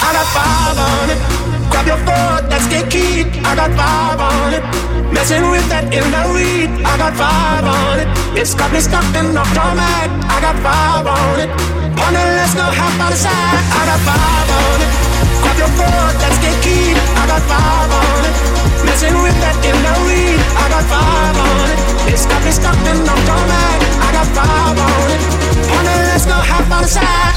I got five on it. Grab your foot, let's get keyed. I got five on it. Messing with that in the weed. I got five on it. It's got me stuck in the format. I got five on it. Honey, let's go half by the side. I got five on it. Grab your foot, let's get keyed. I got five on it. Messing with that in the weed. I got five on it. It's got me stuck in the format. I got five on it. Honey, let's go half by the side.